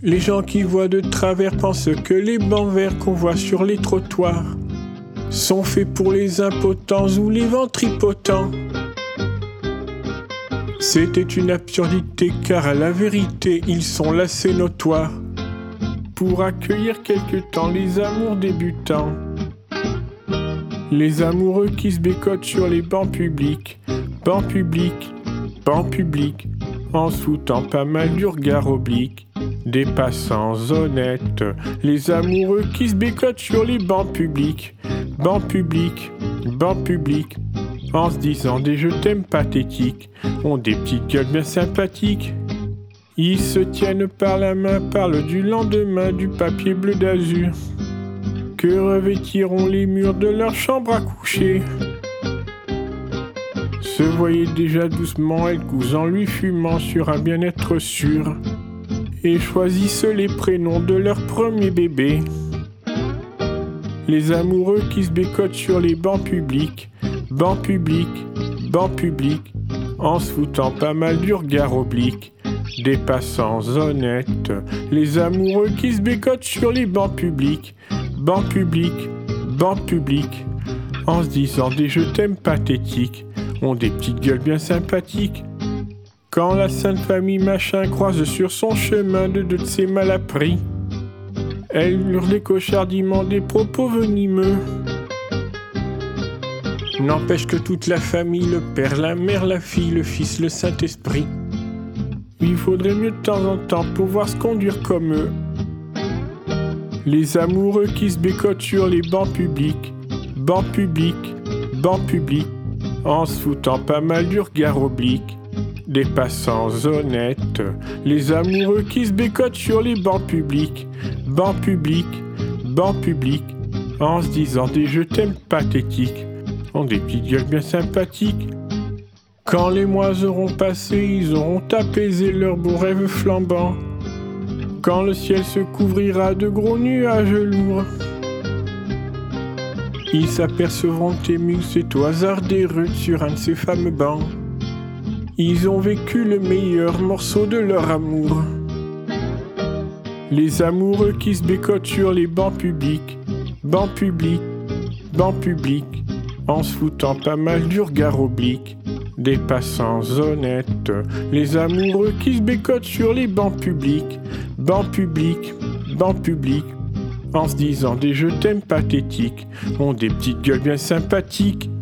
Les gens qui voient de travers pensent que les bancs verts qu'on voit sur les trottoirs sont faits pour les impotents ou les ventripotents. C'était une absurdité car à la vérité ils sont là, c'est notoire, pour accueillir quelque temps les amours débutants. Les amoureux qui se bécotent sur les bancs publics, bancs publics, bancs publics, en se foutant pas mal du regard oblique des passants honnêtes. Les amoureux qui se bécotent sur les bancs publics, bancs publics, bancs publics, en se disant des je t'aime pathétiques, ont des petites gueules bien sympathiques. Ils se tiennent par la main, parlent du lendemain, du papier bleu d'azur que revêtiront les murs de leur chambre à coucher. Se voyaient déjà doucement, elles cousent en lui fumant sur un bien-être sûr, et choisissent les prénoms de leur premier bébé. Les amoureux qui se bécotent sur les bancs publics, bancs publics, bancs publics, en se foutant pas mal du regard oblique des passants honnêtes. Les amoureux qui se bécotent sur les bancs publics, bancs publics, bancs publics, en se disant des je t'aime pathétiques, ont des petites gueules bien sympathiques. Quand la Sainte Famille machin croise sur son chemin deux de ses malappris, elle hurle écochardiment des propos venimeux. N'empêche que toute la famille, le père, la mère, la fille, le fils, le Saint-Esprit, il faudrait mieux de temps en temps pouvoir se conduire comme eux. Les amoureux qui se bécotent sur les bancs publics, bancs publics, bancs publics, en se foutant pas mal du regard oblique des passants honnêtes. Les amoureux qui se bécotent sur les bancs publics, bancs publics, bancs publics, en se disant des je t'aime pathétiques, ont des petites gueules bien sympathiques. Quand les mois auront passé, ils auront apaisé leurs beaux rêves flambants. Quand le ciel se couvrira de gros nuages lourds, ils s'apercevront émus, c'est au hasard des rues sur un de ces fameux bancs. Ils ont vécu le meilleur morceau de leur amour. Les amoureux qui se bécotent sur les bancs publics, bancs publics, bancs publics, en se foutant pas mal du regard oblique des passants honnêtes. Les amoureux qui se bécotent sur les bancs publics, bancs publics, bancs publics, en se disant des je t'aime pathétiques, ont des petites gueules bien sympathiques.